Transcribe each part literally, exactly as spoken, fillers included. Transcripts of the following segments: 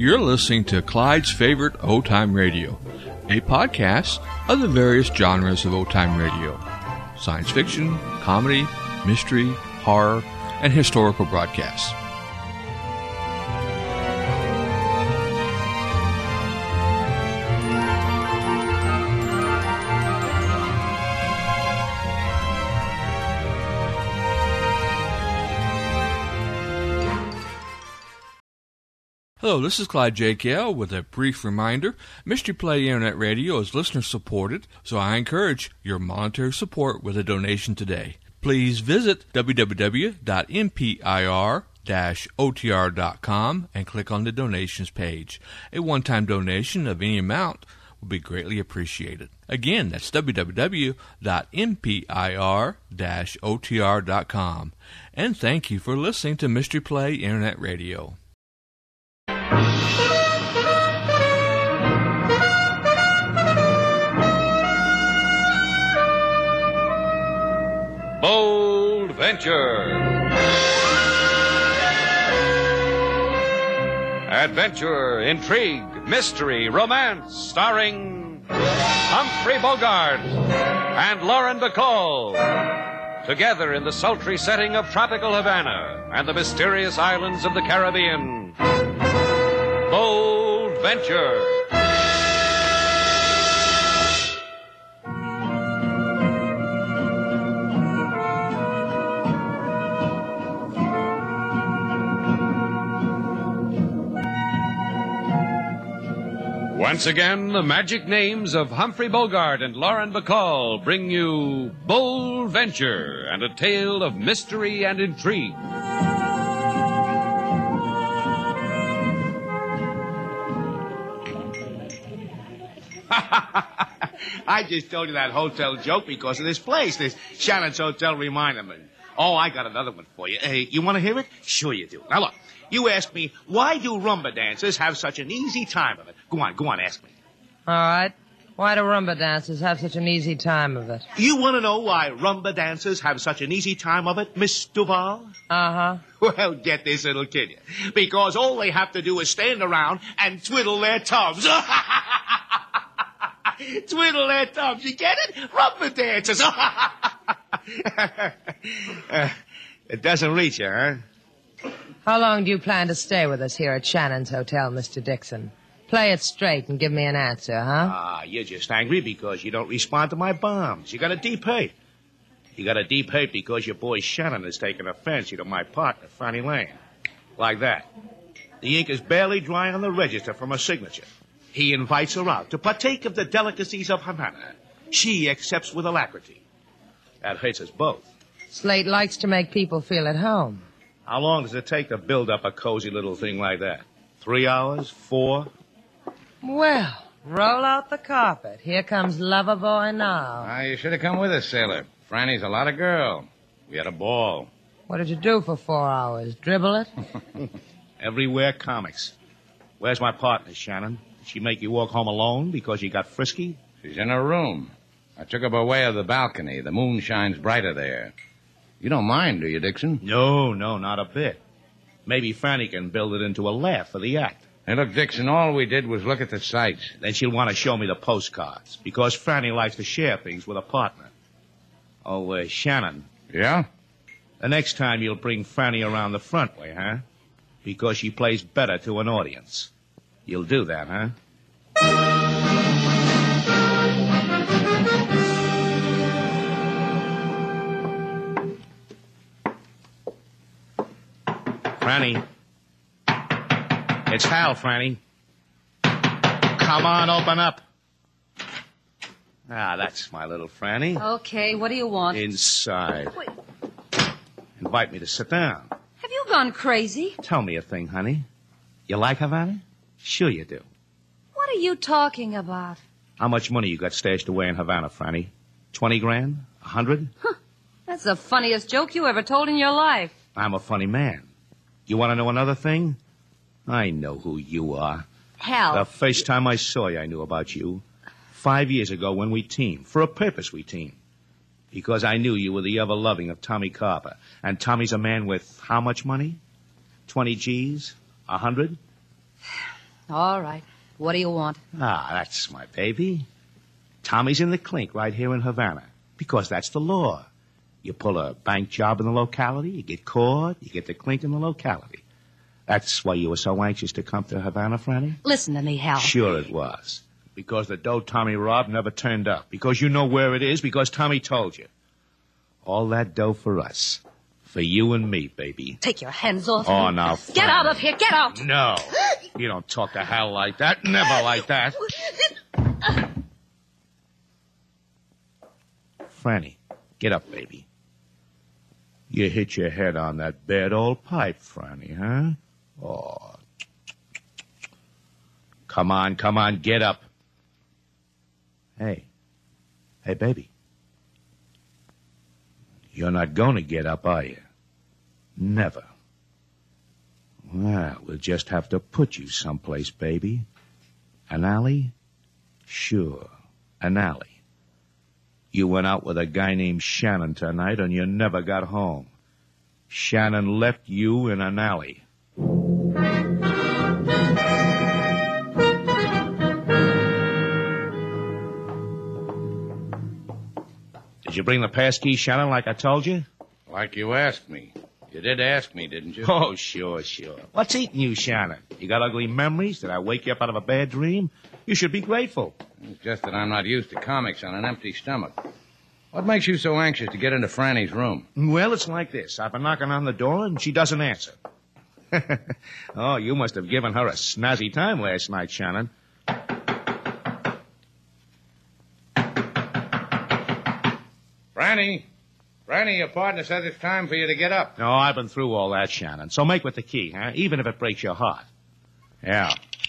You're listening to Clyde's Favorite Old-Time Radio, a podcast of the various genres of old-time radio: science fiction, comedy, mystery, horror, and historical broadcasts. Hello, this is Clyde J K L with a brief reminder. Mystery Play Internet Radio is listener-supported, so I encourage your monetary support with a donation today. Please visit w w w dot m p i r dash o t r dot com and click on the donations page. A one-time donation of any amount will be greatly appreciated. Again, that's w w w dot m p i r dash o t r dot com. And thank you for listening to Mystery Play Internet Radio. Bold Venture. Adventure, intrigue, mystery, romance, starring Humphrey Bogart and Lauren Bacall. Together in the sultry setting of tropical Havana and the mysterious islands of the Caribbean. Bold Venture. Once again, the magic names of Humphrey Bogart and Lauren Bacall bring you Bold Venture and a tale of mystery and intrigue. I just told you that hotel joke because of this place. This Shannon's Hotel reminded me. Oh, I got another one for you. Hey, you want to hear it? Sure you do. Now, look. You ask me, why do rumba dancers have such an easy time of it? Go on, go on, ask me. All right. Why do rumba dancers have such an easy time of it? You want to know why rumba dancers have such an easy time of it, Miss Duval? Uh-huh. Well, get this, it'll kill you. Because all they have to do is stand around and twiddle their thumbs. Twiddle their thumbs, you get it? Rumba dancers. uh, it doesn't reach you, huh? How long do you plan to stay with us here at Shannon's Hotel, Mister Dixon? Play it straight and give me an answer, huh? Ah, you're just angry because you don't respond to my bombs. You got a deep hate. You got a deep hate because your boy Shannon has taken a fancy to my partner, Fanny Lane. Like that. The ink is barely dry on the register from her signature. He invites her out to partake of the delicacies of Havana. She accepts with alacrity. That hurts us both. Slate likes to make people feel at home. How long does it take to build up a cozy little thing like that? Three hours? Four? Well, roll out the carpet. Here comes Lover Boy now. Ah, you should have come with us, sailor. Franny's a lot of girl. We had a ball. What did you do for four hours? Dribble it? Everywhere comics. Where's my partner, Shannon? Did she make you walk home alone because you got frisky? She's in her room. I took her by way of the balcony. The moon shines brighter there. You don't mind, do you, Dixon? No, no, not a bit. Maybe Franny can build it into a laugh for the act. Hey, look, Dixon, all we did was look at the sights. Then she'll want to show me the postcards, because Franny likes to share things with a partner. Oh, uh, Shannon. Yeah? The next time you'll bring Franny around the front way, huh? Because she plays better to an audience. You'll do that, huh? Franny. It's Hal, Franny. Come on, open up. Ah, that's my little Franny. Okay, what do you want? Inside. Wait. Invite me to sit down. Have you gone crazy? Tell me a thing, honey. You like Havana? Sure you do. What are you talking about? How much money you got stashed away in Havana, Franny? Twenty grand? A hundred? Huh. That's the funniest joke you ever told in your life. I'm a funny man. You want to know another thing? I know who you are. Hal. The first time I saw you, I knew about you. Five years ago when we teamed. For a purpose we teamed. Because I knew you were the ever-loving of Tommy Carper. And Tommy's a man with how much money? Twenty G's? A hundred? All right. What do you want? Ah, that's my baby. Tommy's in the clink right here in Havana. Because that's the law. You pull a bank job in the locality, you get caught, you get the clink in the locality. That's why you were so anxious to come to Havana, Franny? Listen to me, Hal. Sure it was. Because the dough Tommy robbed never turned up. Because you know where it is. Because Tommy told you. All that dough for us. For you and me, baby. Take your hands off Oh, me. now, Get Franny. out of here. Get out. No. You don't talk to Hal like that. Never like that. Franny, get up, baby. You hit your head on that bad old pipe, Franny, huh? Oh. Come on, come on, get up. Hey. Hey, baby. You're not going to get up, are you? Never. Well, we'll just have to put you someplace, baby. An alley? Sure, an alley. You went out with a guy named Shannon tonight, and you never got home. Shannon left you in an alley. Did you bring the passkey, Shannon, like I told you? Like you asked me. You did ask me, didn't you? Oh, sure, sure. What's eating you, Shannon? You got ugly memories? Did I wake you up out of a bad dream? You should be grateful. It's just that I'm not used to comics on an empty stomach. What makes you so anxious to get into Franny's room? Well, it's like this. I've been knocking on the door, and she doesn't answer. Oh, you must have given her a snazzy time last night, Shannon. Franny! Franny, your partner says it's time for you to get up. No, I've been through all that, Shannon. So make with the key, huh? Even if it breaks your heart. Yeah.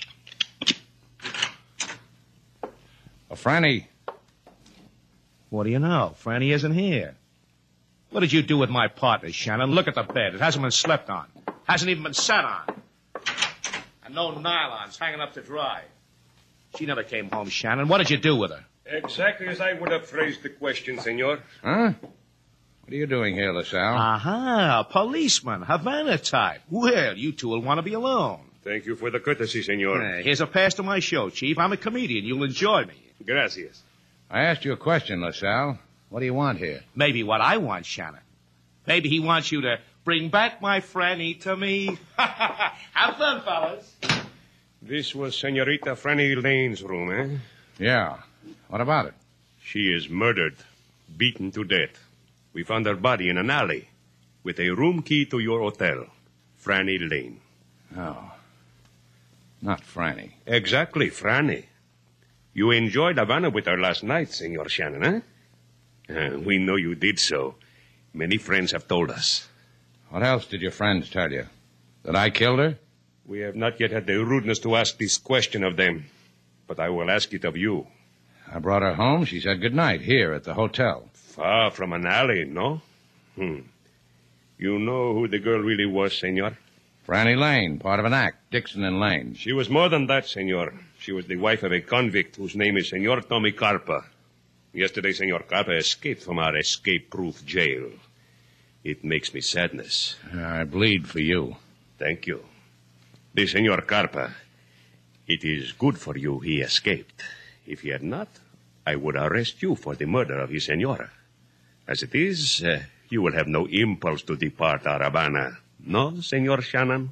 Well, Franny, What do you know? Franny isn't here. What did you do with my partner, Shannon? Look at the bed. It hasn't been slept on. Hasn't even been sat on. And no nylons hanging up to dry. She never came home, Shannon. What did you do with her? Exactly as I would have phrased the question, senor. huh? What are you doing here, LaSalle? Aha, policeman, Havana type. Well, you two will want to be alone. Thank you for the courtesy, senor. Uh, here's a pass to my show, Chief. I'm a comedian. You'll enjoy me. Gracias. I asked you a question, LaSalle. What do you want here? Maybe what I want, Shannon. Maybe he wants you to bring back my Franny to me. Have fun, fellas. This was Senorita Franny Lane's room, eh? Yeah. What about it? She is murdered, beaten to death. We found her body in an alley with a room key to your hotel, Franny Lane. Oh. Not Franny. Exactly, Franny. You enjoyed Havana with her last night, Senor Shannon, eh? Uh, we know you did so. Many friends have told us. What else did your friends tell you? That I killed her? We have not yet had the rudeness to ask this question of them, but I will ask it of you. I brought her home. She said goodnight here at the hotel. Far from an alley, no? Hmm. You know who the girl really was, senor? Franny Lane, part of an act, Dixon and Lane. She was more than that, senor. She was the wife of a convict whose name is Senor Tommy Carpa. Yesterday, Senor Carpa escaped from our escape-proof jail. It makes me sadness. I bleed for you. Thank you. The Senor Carpa, it is good for you he escaped. If he had not, I would arrest you for the murder of his senora. As it is, uh, you will have no impulse to depart our Havana. No, Senor Shannon?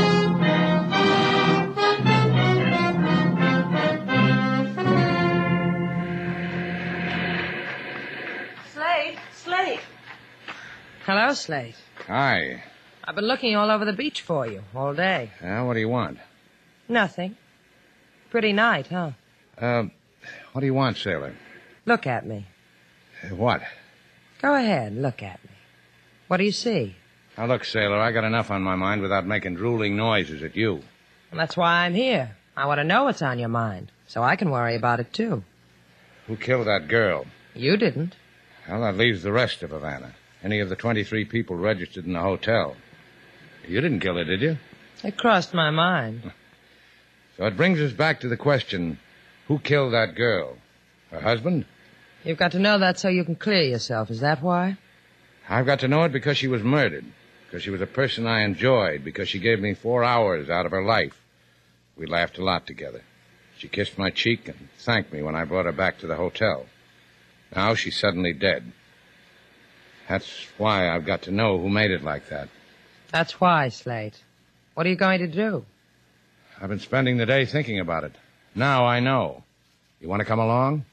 Slade, Slade. Hello, Slate. Hi. I've been looking all over the beach for you all day. Uh, what do you want? Nothing. Pretty night, huh? Uh, what do you want, sailor? Look at me. Uh, what? Go ahead, look at me. What do you see? Now, look, sailor, I got enough on my mind without making drooling noises at you. Well, that's why I'm here. I want to know what's on your mind, so I can worry about it, too. Who killed that girl? You didn't. Well, that leaves the rest of Havana. Any of the twenty-three people registered in the hotel. You didn't kill her, did you? It crossed my mind. So it brings us back to the question, who killed that girl? Her husband? You've got to know that so you can clear yourself. Is that why? I've got to know it because she was murdered, because she was a person I enjoyed, because she gave me four hours out of her life. We laughed a lot together. She kissed my cheek and thanked me when I brought her back to the hotel. Now she's suddenly dead. That's why I've got to know who made it like that. That's why, Slate. What are you going to do? I've been spending the day thinking about it. Now I know. You want to come along?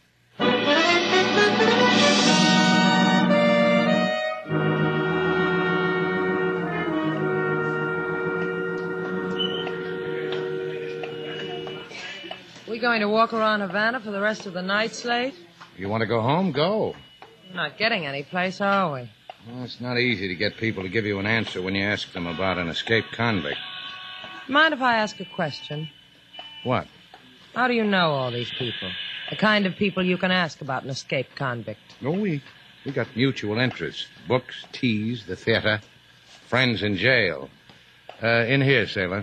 We going to walk around Havana for the rest of the night, Slate? You want to go home? Go. We're not getting any place, are we? Well, it's not easy to get people to give you an answer when you ask them about an escaped convict. Mind if I ask a question? What? How do you know all these people? The kind of people you can ask about an escaped convict. Oh, we, we got mutual interests. Books, teas, the theater, friends in jail. Uh, in here, sailor.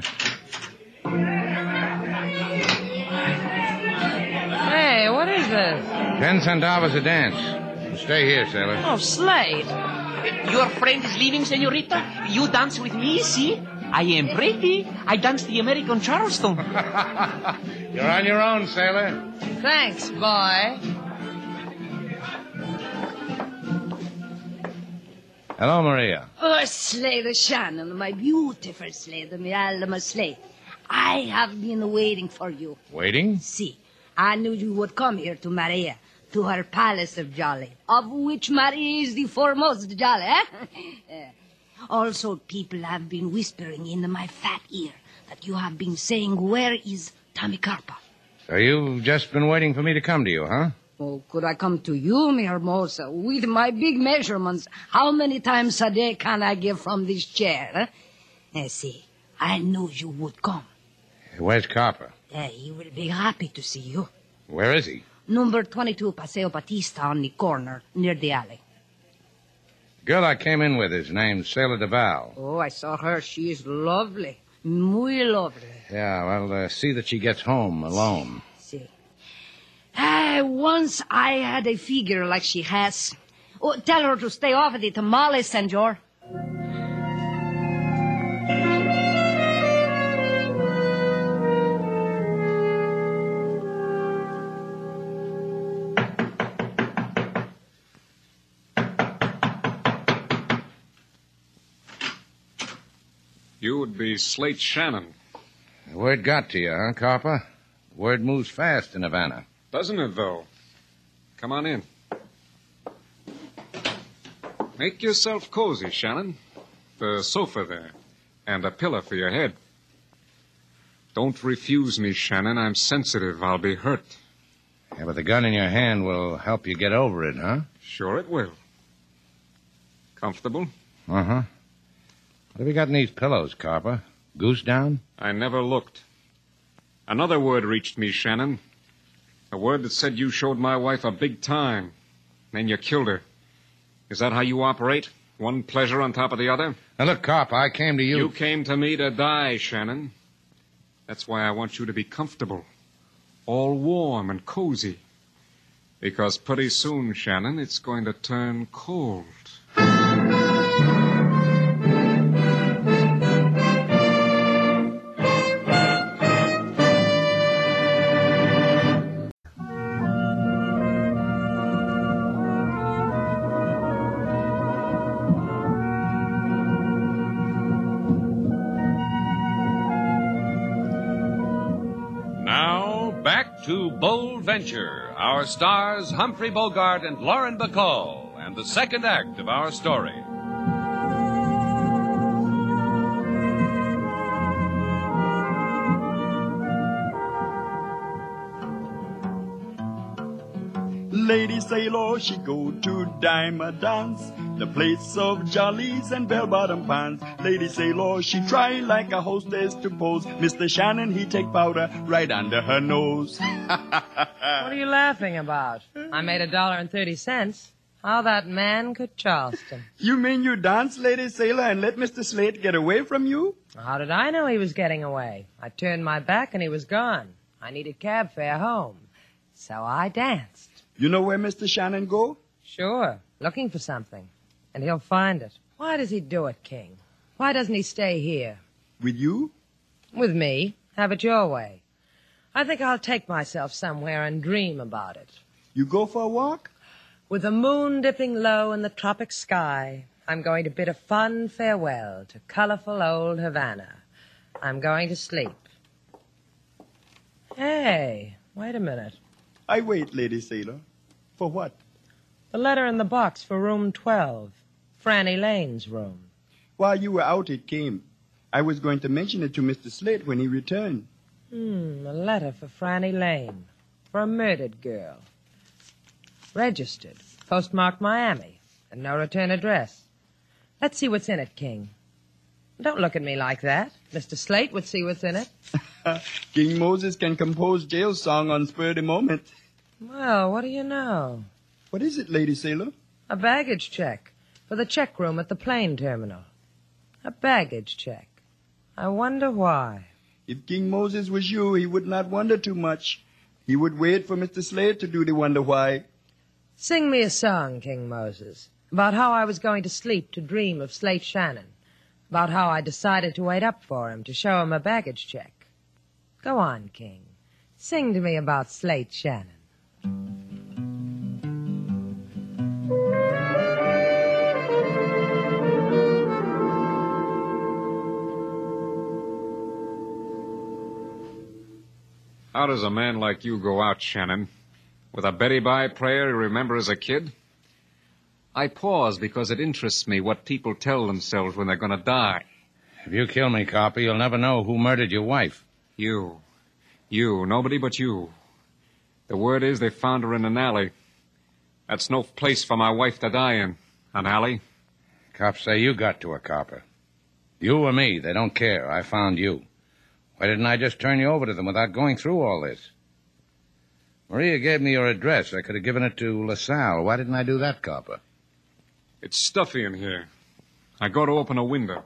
Hey, what is this? Ten centavos a dance. Stay here, sailor. Oh, Slade. Your friend is leaving, senorita? You dance with me, see? I am pretty. I dance the American Charleston. You're on your own, sailor. Thanks, boy. Hello, Maria. Oh, Slater Shannon, my beautiful Slater, my Alma Slate. I have been waiting for you. Waiting? See, I knew you would come here to Maria, to her palace of Jolly, of which Maria is the foremost Jolly, eh? Also, people have been whispering in my fat ear that you have been saying, where is Tommy Carpa? So you've just been waiting for me to come to you, huh? Oh, could I come to you, mi hermosa, with my big measurements? How many times a day can I give from this chair, eh? Eh, see, I knew you would come. Where's Carpa? Eh, he will be happy to see you. Where is he? Number twenty-two, Paseo Batista, on the corner, near the alley. The girl I came in with is named Sailor DeVal. Oh, I saw her. She is lovely. Muy lovely. Yeah, well, uh, see that she gets home alone. See. Uh, once I had a figure like she has. Oh, tell her to stay off of the tamales, senor. You would be Slate Shannon. The word got to you, huh, Carpa? The word moves fast in Havana. Doesn't it, though? Come on in. Make yourself cozy, Shannon. The sofa there. And a pillow for your head. Don't refuse me, Shannon. I'm sensitive. I'll be hurt. Yeah, but the gun in your hand will help you get over it, huh? Sure it will. Comfortable? Uh-huh. What have you got in these pillows, Carpa? Goose down? I never looked. Another word reached me, Shannon. A word that said you showed my wife a big time. Then you killed her. Is that how you operate? One pleasure on top of the other? Now, look, Carpa, I came to you... You came to me to die, Shannon. That's why I want you to be comfortable. All warm and cozy. Because pretty soon, Shannon, it's going to turn cold. To Bold Venture, our stars Humphrey Bogart and Lauren Bacall, and the second act of our story. Lady Sailor, she go to dime a dance, the place of jollies and bell-bottom pants. Lady Sailor, she try like a hostess to pose. Mister Shannon, he take powder right under her nose. What are you laughing about? I made a dollar and thirty cents. How that man could Charleston. You mean you danced, Lady Sailor, and let Mister Slate get away from you? How did I know he was getting away? I turned my back and he was gone. I needed cab fare home. So I danced. You know where Mister Shannon go? Sure, looking for something. And he'll find it. Why does he do it, King? Why doesn't he stay here? With you? With me. Have it your way. I think I'll take myself somewhere and dream about it. You go for a walk? With the moon dipping low in the tropic sky, I'm going to bid a fond farewell to colorful old Havana. I'm going to sleep. Hey, wait a minute. I wait, Lady Sailor. For what? The letter in the box for room twelve. Franny Lane's room. While you were out, it came. I was going to mention it to Mister Slate when he returned. Hmm, a letter for Franny Lane. For a murdered girl. Registered. Postmarked Miami. And no return address. Let's see what's in it, King. Don't look at me like that. Mister Slate would see what's in it. King Moses can compose jail song on spur of the moment. Well, what do you know? What is it, Lady Sailor? A baggage check for the check room at the plane terminal. A baggage check. I wonder why. If King Moses was you, he would not wonder too much. He would wait for Mister Slate to do the wonder why. Sing me a song, King Moses, about how I was going to sleep to dream of Slate Shannon, about how I decided to wait up for him to show him a baggage check. Go on, King. Sing to me about Slate Shannon. How does a man like you go out, Shannon? With a Betty Bye prayer you remember as a kid? I pause because it interests me what people tell themselves when they're going to die. If you kill me, Copper, you'll never know who murdered your wife. You. You. Nobody but you. The word is they found her in an alley. That's no place for my wife to die in. An alley. Cops say you got to her, Copper. You or me, they don't care. I found you. Why didn't I just turn you over to them without going through all this? Maria gave me your address. I could have given it to LaSalle. Why didn't I do that, Copper? It's stuffy in here. I go to open a window.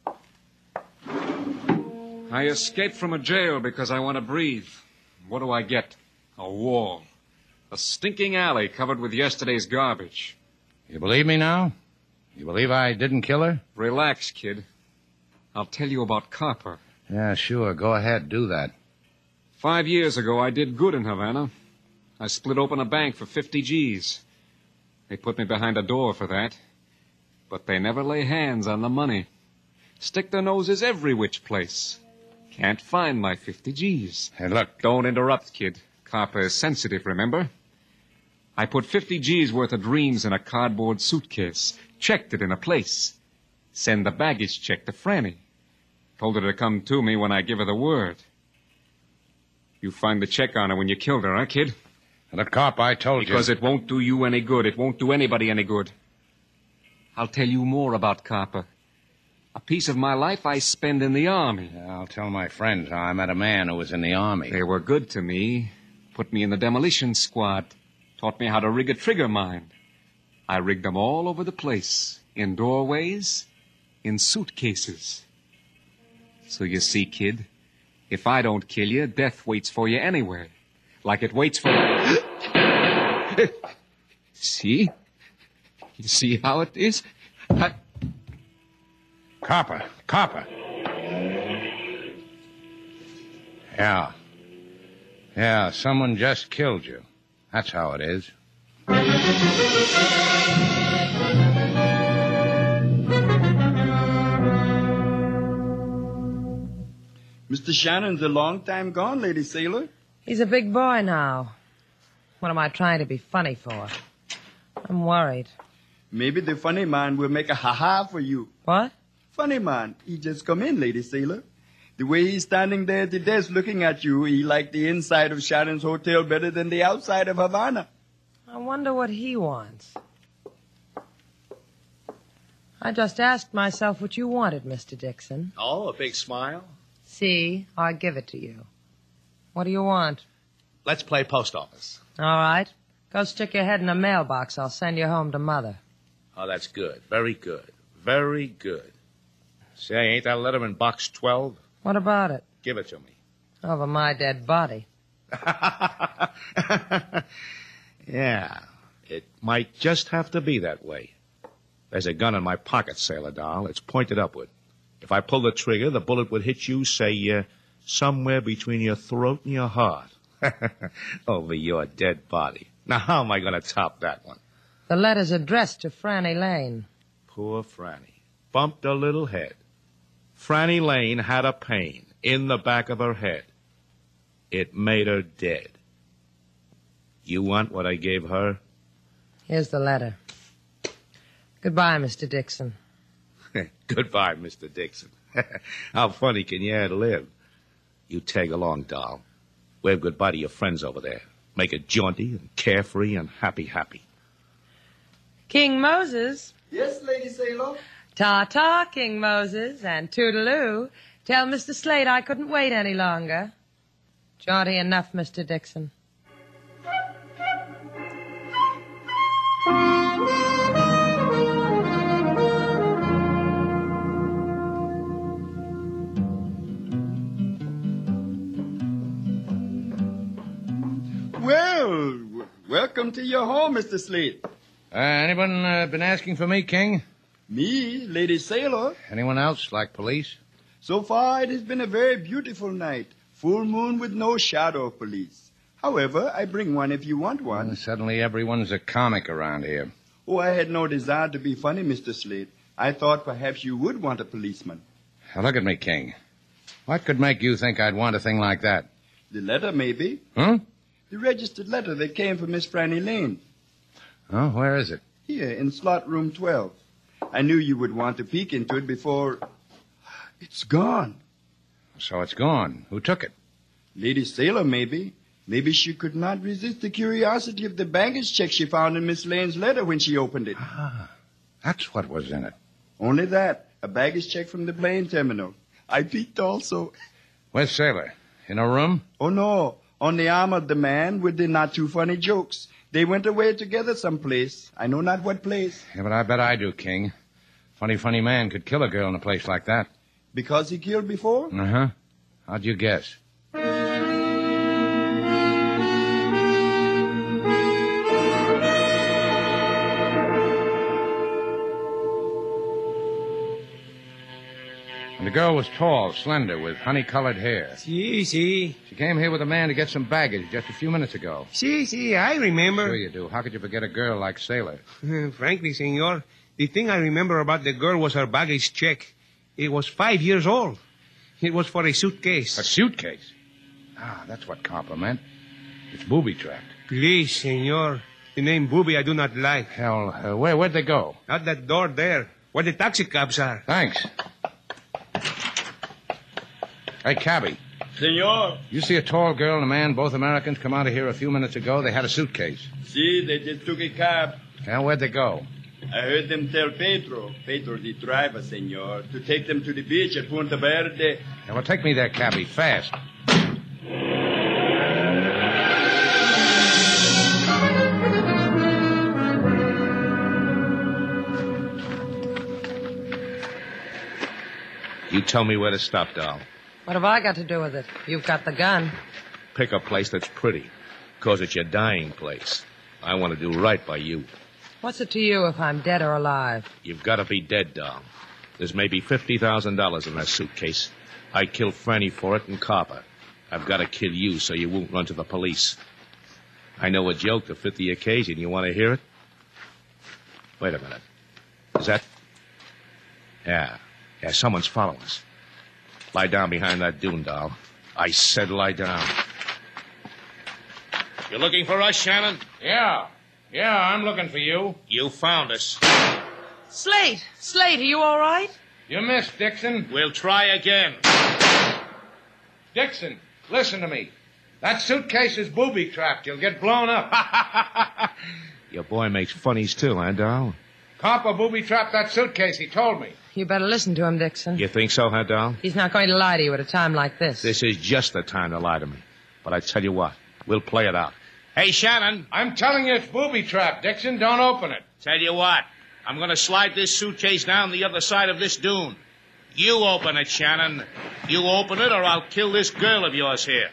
I escaped from a jail because I want to breathe. What do I get? A wall. A stinking alley covered with yesterday's garbage. You believe me now? You believe I didn't kill her? Relax, kid. I'll tell you about Copper. Yeah, sure. Go ahead. Do that. Five years ago, I did good in Havana. I split open a bank for fifty G's. They put me behind a door for that. But they never lay hands on the money. Stick their noses every which place. Can't find my fifty G's. Hey, look. Don't interrupt, kid. Copper is sensitive, remember? I put fifty G's worth of dreams in a cardboard suitcase. Checked it in a place. Send the baggage check to Franny. Told her to come to me when I give her the word. You find the check on her when you killed her, huh, kid? The cop, I told you. Because it won't do you any good. It won't do anybody any good. I'll tell you more about Copper. A piece of my life I spend in the Army. Yeah, I'll tell my friends how I met a man who was in the Army. They were good to me. Put me in the demolition squad. Taught me how to rig a trigger mine. I rigged them all over the place. In doorways. In suitcases. So you see, kid, if I don't kill you, death waits for you anywhere. Like it waits for... See? You see how it is? I... Copper. Copper. Yeah. Yeah, someone just killed you. That's how it is. Mister Shannon's a long time gone, Lady Sailor. He's a big boy now. What am I trying to be funny for? I'm worried. Maybe the funny man will make a ha-ha for you. What? Funny man. He just come in, Lady Sailor. The way he's standing there at the desk looking at you, he liked the inside of Shannon's hotel better than the outside of Havana. I wonder what he wants. I just asked myself what you wanted, Mister Dixon. Oh, a big smile? See, I'll give it to you. What do you want? Let's play post office. All right. Go stick your head in a mailbox. I'll send you home to Mother. Oh, that's good. Very good. Very good. Say, ain't that letter in box twelve? What about it? Give it to me. Over my dead body. Yeah. It might just have to be that way. There's a gun in my pocket, Sailor Doll. It's pointed upward. If I pull the trigger, the bullet would hit you, say, uh, somewhere between your throat and your heart. Over your dead body. Now, how am I going to top that one? The letter's addressed to Franny Lane. Poor Franny. Bumped her little head. Franny Lane had a pain in the back of her head. It made her dead. You want what I gave her? Here's the letter. Goodbye, Mister Dixon. Goodbye, Mister Dixon. How funny can you ad-lib? You tag along, doll. Wave goodbye to your friends over there. Make it jaunty and carefree and happy-happy. King Moses. Yes, Lady Sailor. Ta-ta, King Moses, and toodaloo. Tell Mister Slate I couldn't wait any longer. Jaunty enough, Mister Dixon. Well, w- welcome to your home, Mister Slate. Uh, anyone uh, been asking for me, King? Me, Lady Sailor. Anyone else, like police? So far, it has been a very beautiful night. Full moon with no shadow of police. However, I bring one if you want one. Uh, suddenly everyone's a comic around here. Oh, I had no desire to be funny, Mister Slate. I thought perhaps you would want a policeman. Now, look at me, King. What could make you think I'd want a thing like that? The letter, maybe. Huh? The registered letter that came from Miss Franny Lane. Oh, where is it? Here, in slot room twelve. I knew you would want to peek into it before... It's gone. So it's gone. Who took it? Lady Sailor, maybe. Maybe she could not resist the curiosity of the baggage check she found in Miss Lane's letter when she opened it. Ah, that's what was in it. Only that. A baggage check from the plane terminal. I peeked also. Where's Sailor? In her room? Oh, no. On the arm of the man with the not-too-funny jokes. They went away together someplace. I know not what place. Yeah, but I bet I do, King. Funny, funny man could kill a girl in a place like that. Because he killed before? Uh-huh. How'd you guess? And the girl was tall, slender, with honey-colored hair. Si, si. She came here with a man to get some baggage just a few minutes ago. Si, si, I remember. Sure you do. How could you forget a girl like Sailor? Frankly, senor, the thing I remember about the girl was her baggage check. It was five years old. It was for a suitcase. A suitcase? Ah, that's what Copper meant. It's booby-trapped. Please, senor. The name booby I do not like. Hell, uh, where, where'd they go? Out that door there, where the taxi cabs are. Thanks. Hey, cabby. Senor. You see a tall girl and a man, both Americans, come out of here a few minutes ago. They had a suitcase. See, they just took a cab. Yeah, where'd they go? I heard them tell Pedro, Pedro the driver, senor, to take them to the beach at Punta Verde. Now, well, take me there, cabby, fast. You tell me where to stop, doll. What have I got to do with it? You've got the gun. Pick a place that's pretty, because it's your dying place. I want to do right by you. What's it to you if I'm dead or alive? You've got to be dead, doll. There's maybe fifty thousand dollars in that suitcase. I killed Franny for it and Copper. I've got to kill you so you won't run to the police. I know a joke to fit the occasion. You want to hear it? Wait a minute. Is that... Yeah. Yeah, someone's following us. Lie down behind that dune, doll. I said lie down. You looking for us, Shannon? Yeah. Yeah, I'm looking for you. You found us. Slate! Slate, are you all right? You missed, Dixon. We'll try again. Dixon, listen to me. That suitcase is booby-trapped. You'll get blown up. Your boy makes funnies, too, huh, doll? Copper booby-trapped that suitcase, he told me. You better listen to him, Dixon. You think so, huh, doll? He's not going to lie to you at a time like this. This is just the time to lie to me. But I tell you what, we'll play it out. Hey, Shannon. I'm telling you it's booby-trapped, Dixon. Don't open it. Tell you what, I'm going to slide this suitcase down the other side of this dune. You open it, Shannon. You open it or I'll kill this girl of yours here.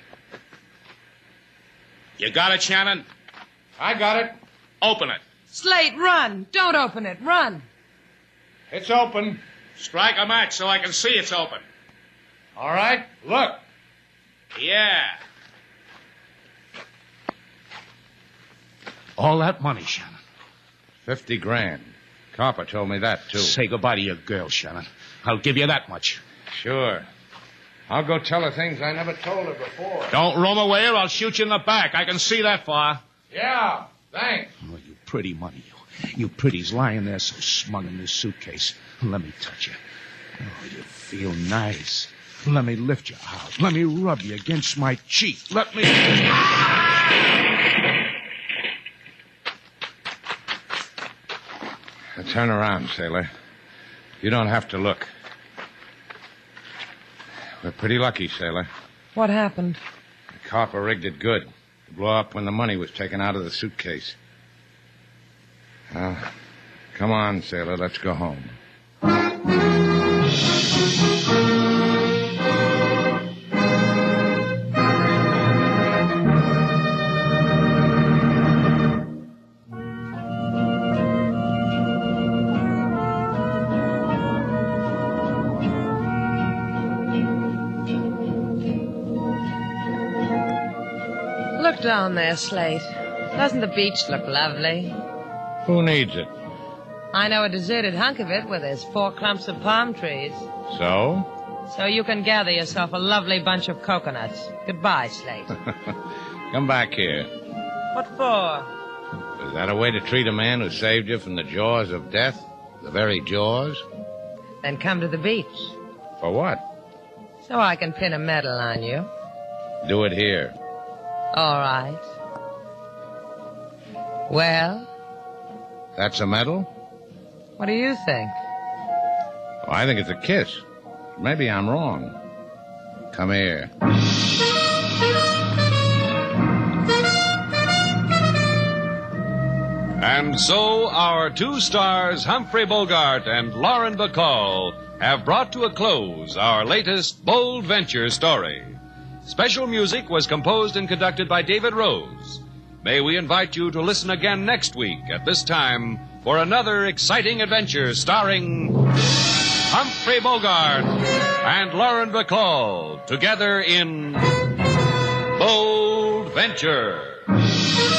You got it, Shannon? I got it. Open it. Slate, run. Don't open it. Run. It's open. Strike a match so I can see it's open. All right. Look. Yeah. All that money, Shannon. Fifty grand. Copper told me that, too. Say goodbye to your girl, Shannon. I'll give you that much. Sure. I'll go tell her things I never told her before. Don't roam away or I'll shoot you in the back. I can see that far. Yeah, thanks. Oh, you pretty money. You, you pretties lying there so smug in this suitcase. Let me touch you. Oh, you feel nice. Let me lift you out. Let me rub you against my cheek. Let me... Now turn around, sailor. You don't have to look. We're pretty lucky, sailor. What happened? The copper rigged it good. To blow up when the money was taken out of the suitcase. Well, come on, sailor. Let's go home. Look down there, Slate. Doesn't the beach look lovely? Who needs it? I know a deserted hunk of it where there's four clumps of palm trees. So? So you can gather yourself a lovely bunch of coconuts. Goodbye, Slate. Come back here. What for? Is that a way to treat a man who saved you from the jaws of death? The very jaws? Then come to the beach. For what? So I can pin a medal on you. Do it here. All right. Well? That's a medal? What do you think? Oh, I think it's a kiss. Maybe I'm wrong. Come here. And so our two stars, Humphrey Bogart and Lauren Bacall, have brought to a close our latest bold venture story. Special music was composed and conducted by David Rose. May we invite you to listen again next week at this time for another exciting adventure starring Humphrey Bogart and Lauren Bacall together in Bold Venture.